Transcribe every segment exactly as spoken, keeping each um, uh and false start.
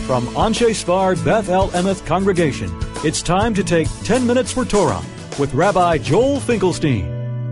From Anshe Sfard Beth El Emeth Congregation, it's time to take ten minutes for Torah with Rabbi Joel Finkelstein.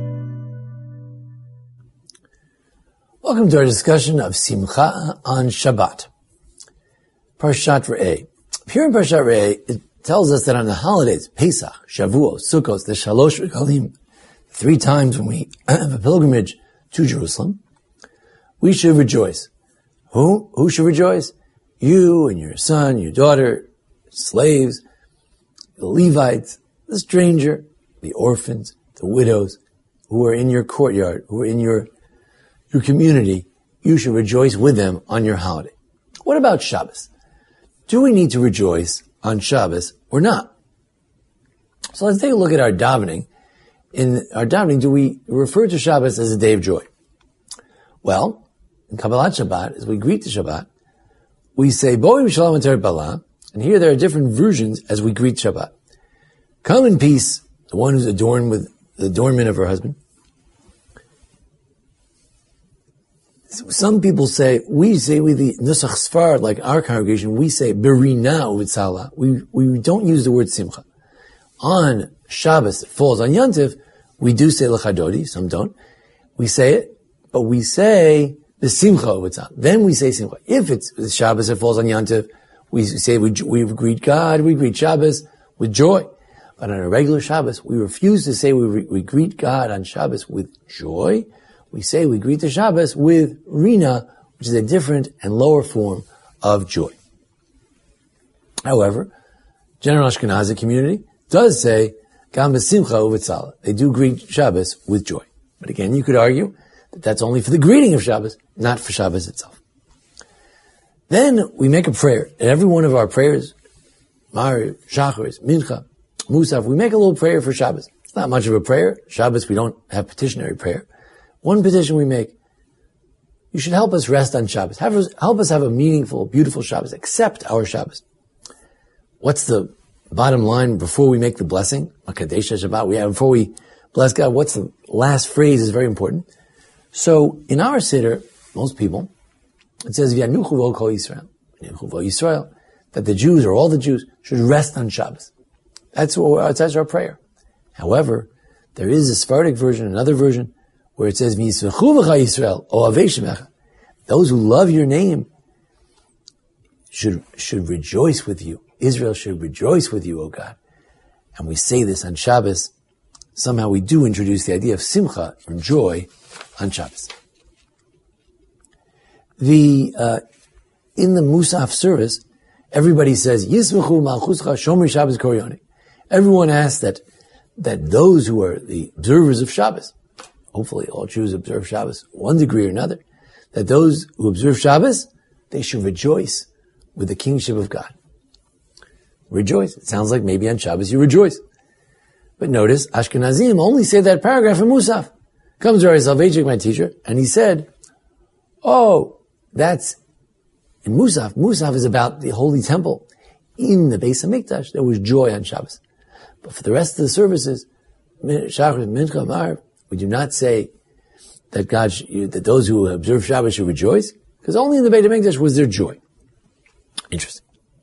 Welcome to our discussion of Simcha on Shabbat. Parshat Re'eh. Here in Parshat Re'eh, it tells us that on the holidays, Pesach, Shavuot, Sukkot, the Shalosh Regalim, three times when we have a pilgrimage to Jerusalem, we should rejoice. Who? Who should rejoice? You and your son, your daughter, slaves, the Levites, the stranger, the orphans, the widows, who are in your courtyard, who are in your, your community. You should rejoice with them on your holiday. What about Shabbos? Do we need to rejoice on Shabbos or not? So let's take a look at our davening. In our davening, do we refer to Shabbos as a day of joy? Well, in Kabbalat Shabbat, as we greet the Shabbat, we say, Bo'im Shalom Ateret Bala, and here there are different versions as we greet Shabbat. Come in peace, the one who's adorned with the adornment of her husband. Some people say, we say with the Nusach Sfard, like our congregation, we say, Berina Uvitzala. We, we don't use the word Simcha. On Shabbos, it falls on Yantiv, we do say L'chadodi, some don't. We say it, but we say the Simcha Uvitzala. Then we say Simcha. If it's the Shabbos, it falls on Yantiv, we say we, we greet God, we greet Shabbos with joy. But on a regular Shabbos, we refuse to say we, we greet God on Shabbos with joy. We say we greet the Shabbos with Rina, which is a different and lower form of joy. However, general Ashkenazi community does say Gam b'simcha uvitzala. They do greet Shabbos with joy. But again, you could argue that that's only for the greeting of Shabbos, not for Shabbos itself. Then we make a prayer. In every one of our prayers, Mariv, Shacharis, Mincha, Musaf, we make a little prayer for Shabbos. It's not much of a prayer. Shabbos, we don't have petitionary prayer. One petition we make, you should help us rest on Shabbos. Have us, help us have a meaningful, beautiful Shabbos. Accept our Shabbos. What's the bottom line before we make the blessing? Makadesh Shabbat. We have, before we bless God, what's the last phrase is very important. So, in our Siddur, most people, it says, V'yanuchu v'ol kol Yisrael. V'yanuchu v'ol Yisrael. That the Jews, or all the Jews, should rest on Shabbos. That's what, that's our prayer. However, there is a Sephardic version, another version, where it says, Yisrael, those who love your name should, should rejoice with you. Israel should rejoice with you, O God. And we say this on Shabbos. Somehow we do introduce the idea of simcha, or joy, on Shabbos. The, uh, in the Musaf service, everybody says, Yismechu malchuscha shomer Shabbos koryoni. Everyone asks that, that those who are the observers of Shabbos, hopefully all Jews observe Shabbos, one degree or another, that those who observe Shabbos, they should rejoice with the kingship of God. Rejoice. It sounds like maybe on Shabbos you rejoice. But notice, Ashkenazim only say that paragraph in Musaf. Comes Rabbi Soloveitchik, my teacher, and he said, oh, that's, in Musaf, Musaf is about the Holy Temple. In the Beis HaMikdash, there was joy on Shabbos. But for the rest of the services, Shachar, Mincha, Mariv, we do not say that God, that those who observe Shabbos should rejoice, because only in the Beit HaMikdash was there joy. Interesting.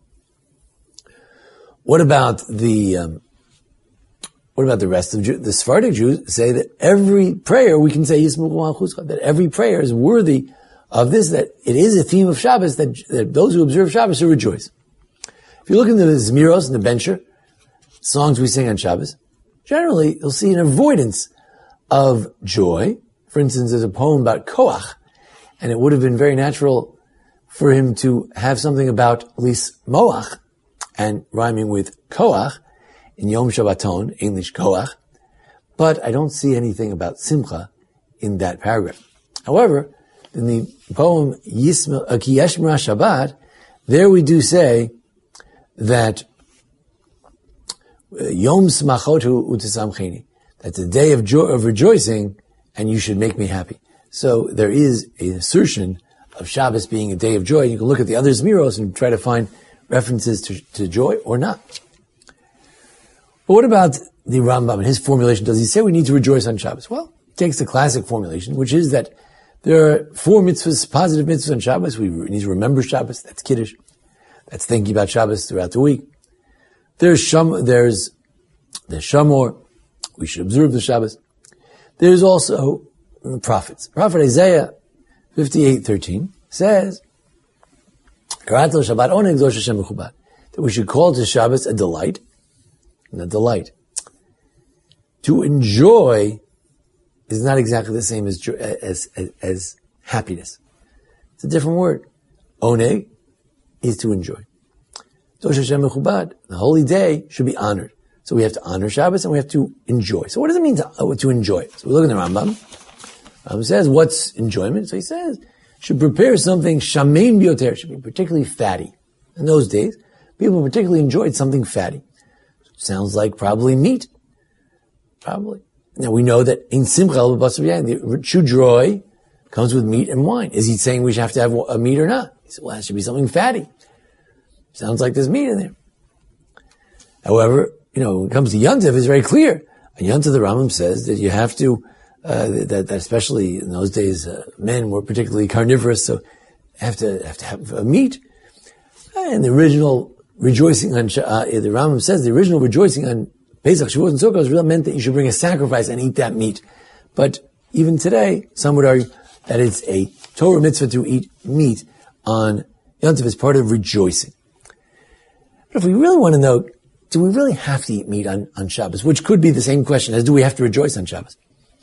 What about the, um, what about the rest of Jew, the Sephardic Jews say that every prayer we can say Yismuch Malchuscha, that every prayer is worthy of this, that it is a theme of Shabbos, that, that those who observe Shabbos should rejoice. If you look into the Zmiros and the Bencher, songs we sing on Shabbos, generally you'll see an avoidance of joy. For instance, there's a poem about Koach, and it would have been very natural for him to have something about at least Moach, and rhyming with Koach, in Yom Shabbaton, English Koach, but I don't see anything about Simcha in that paragraph. However, in the poem Ki Yeshmra Shabbat, there we do say that Yom Smachotu Utisamcheni, that's a day of joy, of rejoicing, and you should make me happy. So there is an assertion of Shabbos being a day of joy. You can look at the other Zmiros and try to find references to, to joy or not. But what about the Rambam and his formulation? Does he say we need to rejoice on Shabbos? Well, he takes the classic formulation, which is that there are four mitzvahs, positive mitzvahs on Shabbos. We need to remember Shabbos, that's Kiddush. That's thinking about Shabbos throughout the week. There's Sham, there's, there's Shamor. We should observe the Shabbos. There's also the prophets. Prophet Isaiah fifty-eight thirteen says, that we should call to Shabbos a delight, and a delight. To enjoy is not exactly the same as, as, as, as happiness. It's a different word. Oneg is to enjoy. Dosh Hashem Mechubad, the holy day, should be honored. So we have to honor Shabbos and we have to enjoy. So what does it mean to, uh, to enjoy? So we look at the Rambam. Rambam says, what's enjoyment? So he says, should prepare something shamein bioter, should be particularly fatty. In those days, people particularly enjoyed something fatty. Sounds like probably meat. Probably. Now we know that in Simcha, the true joy comes with meat and wine. Is he saying we should have to have a meat or not? He said, well, it should be something fatty. Sounds like there's meat in there. However, you know, when it comes to Yontif, it's very clear. And Yontif, the Rambam says that you have to, uh, that, that especially in those days, uh, men were particularly carnivorous, so have to have to have a meat. And the original rejoicing on, uh, the Rambam says the original rejoicing on Pesach, Shavuot, and Sukkot really meant that you should bring a sacrifice and eat that meat. But even today, some would argue that it's a Torah mitzvah to eat meat on Yontif as part of rejoicing. But if we really want to know, do we really have to eat meat on, on Shabbos? Which could be the same question as do we have to rejoice on Shabbos?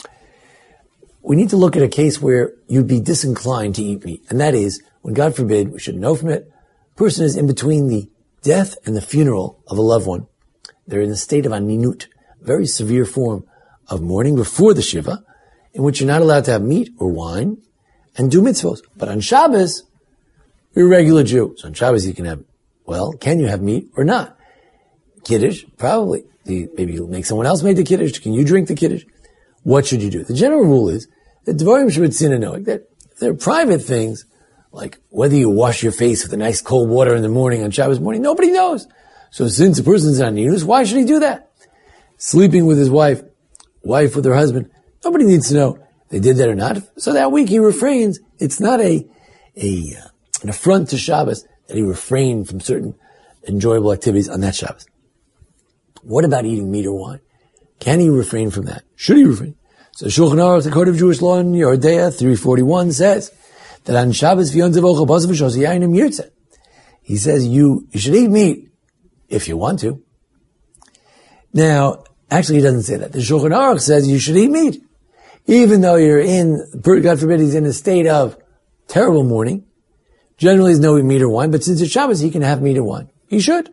We need to look at a case where you'd be disinclined to eat meat. And that is, when God forbid, we should know from it, a person is in between the death and the funeral of a loved one. They're in a state of aninut, a very severe form of mourning before the Shiva, in which you're not allowed to have meat or wine and do mitzvos. But on Shabbos, you're a regular Jew. So on Shabbos you can have, well, can you have meat or not? Kiddush, probably. Maybe you make someone else make the Kiddush. Can you drink the Kiddush? What should you do? The general rule is that Dvarim Shabbat knowing that if they're private things, like whether you wash your face with a nice cold water in the morning on Shabbos morning, nobody knows. So since a person's on Ninus, why should he do that? Sleeping with his wife, wife with her husband, nobody needs to know if they did that or not. So that week he refrains. It's not a, a, uh, an affront to Shabbos that he refrained from certain enjoyable activities on that Shabbos. What about eating meat or wine? Can he refrain from that? Should he refrain? So Shulchan Aruch, the Code of Jewish Law in Yordea three forty-one says that on Shabbos v'yon zevocha pasav v'shos yayinim yirtzeh. He says you, you should eat meat if you want to. Now, actually he doesn't say that. The Shulchan Aruch says you should eat meat. Even though you're in, God forbid he's in a state of terrible mourning. Generally there's no meat or wine, but since it's Shabbos he can have meat or wine. He should.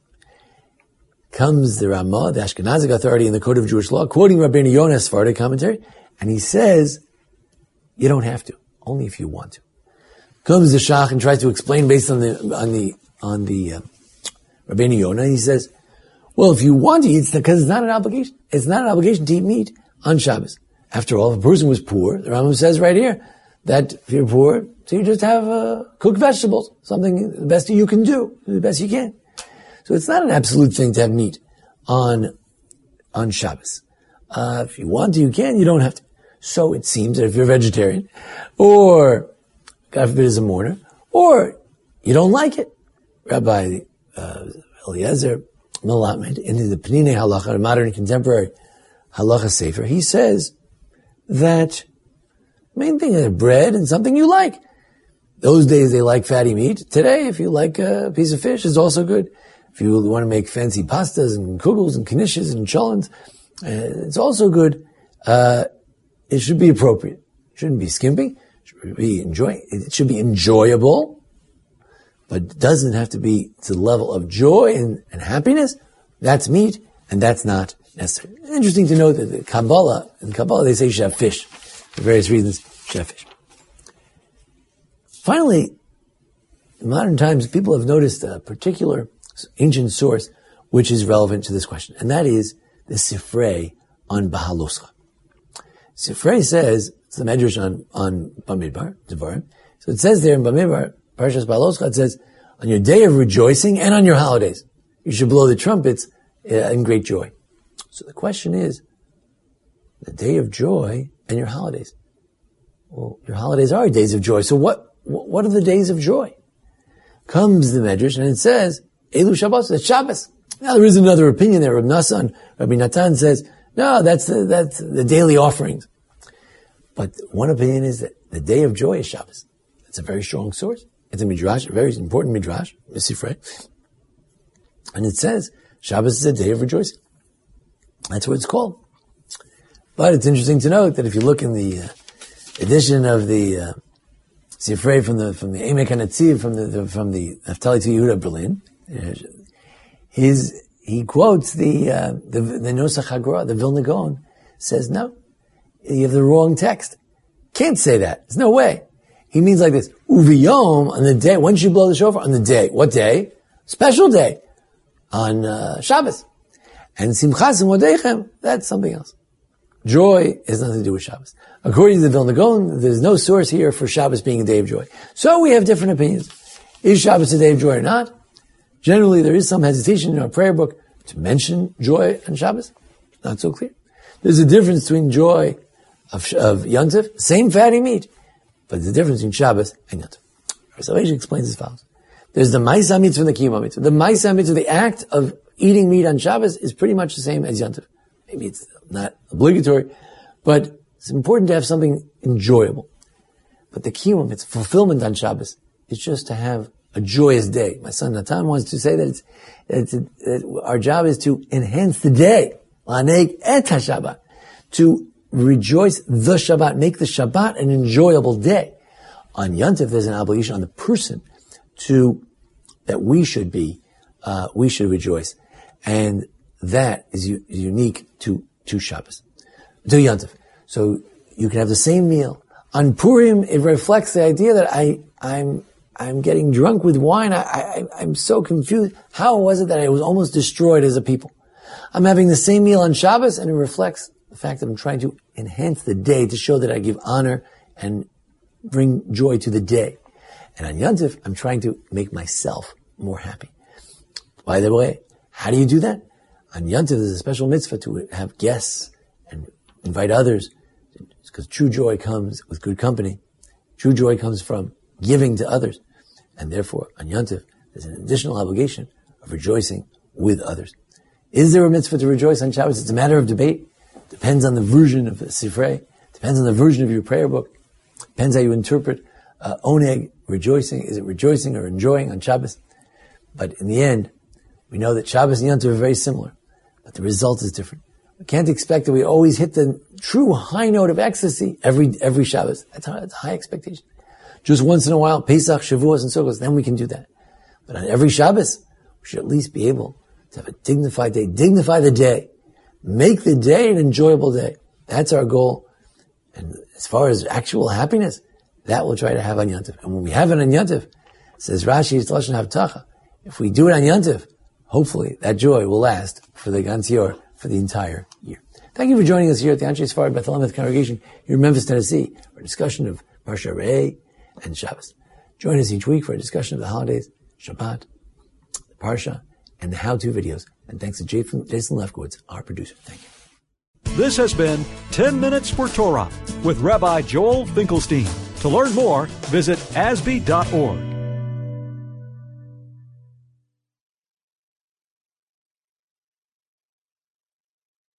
Comes the Ramah, the Ashkenazic authority in the Code of Jewish Law, quoting Rabbeinu Yonah Sephardic commentary, and he says, you don't have to, only if you want to. Comes the Shach and tries to explain based on the, on the, on the, uh, Rabbeinu Yonah, he says, well, if you want to eat, it's because it's not an obligation. It's not an obligation to eat meat on Shabbos. After all, if a person was poor, the Rambam says right here, that if you're poor, so you just have, uh, cooked vegetables, something the best you can do, the best you can. So it's not an absolute thing to have meat on, on Shabbos. Uh, if you want to, you can, you don't have to. So it seems that if you're a vegetarian, or, God forbid, is a mourner, or you don't like it, Rabbi, uh, Eliezer Melamed, in the Penine Halacha, a modern contemporary Halacha Sefer, he says that the main thing is bread and something you like. Those days they like fatty meat. Today, if you like a piece of fish, it's also good. If you want to make fancy pastas and kugels and knishes and cholents, uh, it's also good. Uh, it should be appropriate. It shouldn't be skimping. It should be enjoying. It should be enjoyable, but it doesn't have to be to the level of joy and, and happiness. That's meat, and that's not necessary. Interesting to note that the Kabbalah, in Kabbalah they say you should have fish. For various reasons, you should have fish. Finally, in modern times, people have noticed a particular ancient source which is relevant to this question, and that is the Sifrei on Bahaloscha. Sifrei says, it's the Medrash on, on Bamidbar, Devarim. So it says there in Bamidbar, Parashas Bahaloscha, it says, on your day of rejoicing and on your holidays, you should blow the trumpets uh, in great joy. So the question is, the day of joy and your holidays. Well, your holidays are days of joy. So what, what are the days of joy? comes the Medrash and it says, Elu Shabbos, it's Shabbos. Now there is another opinion there. Rabbi Nassan, Rabbi Natan says, no, that's the, that's the daily offerings. But one opinion is that the day of joy is Shabbos. That's a very strong source. It's a midrash, a very important midrash, Misifrei. And it says, Shabbos is a day of rejoicing. That's what it's called. But it's interesting to note that if you look in the uh, edition of the uh, Sifrei from the from the Emek HaNetziv, from the, the from the Naftali to Yehuda Berlin, his he quotes the uh, the the Nosach HaGra, the Vilna Gaon, says no, you have the wrong text. Can't say that. There's no way. He means like this: Uviyom, on the day when you blow the shofar, on the day. What day? Special day on uh, Shabbos. And Simchas Modechem, that's something else. Joy has nothing to do with Shabbos. According to the Vilna Gaon, there's no source here for Shabbos being a day of joy. So we have different opinions. Is Shabbos a day of joy or not? Generally, there is some hesitation in our prayer book to mention joy on Shabbos. Not so clear. There's a difference between joy of, of Yontif, same fatty meat, but the difference between Shabbos and Yontif. So Rashi explains as follows. There's the Ma'aseh Mitzvah and the Kiyum Mitzvah. The Ma'aseh Mitzvah, the act of eating meat on Shabbos, is pretty much the same as Yontif. Maybe it's not obligatory, but it's important to have something enjoyable. But the Kiyum, its fulfillment on Shabbos, is just to have a joyous day. My son Natan wants to say that, it's, it's, that our job is to enhance the day, l'aneg et HaShabbat, to rejoice the Shabbat, make the Shabbat an enjoyable day. On Yontif, there's an obligation on the person to, that we should be, uh, we should rejoice. And that is u- unique to, to Shabbos, to Yontif. So you can have the same meal. On Purim, it reflects the idea that I, I'm, I'm getting drunk with wine. I, I, I'm so confused. How was it that I was almost destroyed as a people? I'm having the same meal on Shabbos, and it reflects the fact that I'm trying to enhance the day to show that I give honor and bring joy to the day. And on Yontif, I'm trying to make myself more happy. By the way, how do you do that? On Yontif, there's a special mitzvah to have guests and invite others, because true joy comes with good company. True joy comes from giving to others. And therefore, on Yontif, there's an additional obligation of rejoicing with others. Is there a mitzvah to rejoice on Shabbos? It's a matter of debate. Depends on the version of the Sifrei. Depends on the version of your prayer book. Depends how you interpret uh, oneg, rejoicing. Is it rejoicing or enjoying on Shabbos? But in the end, we know that Shabbos and Yontif are very similar, but the result is different. We can't expect that we always hit the true high note of ecstasy every every Shabbos. That's a, that's a high expectation. Just once in a while, Pesach, Shavuos, and Sukkot, then we can do that. But on every Shabbos, we should at least be able to have a dignified day. Dignify the day. Make the day an enjoyable day. That's our goal. And as far as actual happiness, that we'll try to have on Yontif. And when we have it on Yontif, says Rashi, it's Lashon Havtacha. If we do it on Yontif, hopefully that joy will last for the Gan Tzor for the entire year. Thank you for joining us here at the Anshe Sfard Beth Elameth Congregation here in Memphis, Tennessee, for a discussion of Parsha Re'eh and Shabbos. Join us each week for a discussion of the holidays, Shabbat, the Parsha, and the how-to videos. And thanks to Jason Lefkowitz, our producer. Thank you. This has been ten minutes for Torah with Rabbi Joel Finkelstein. To learn more, visit A S B E dot org.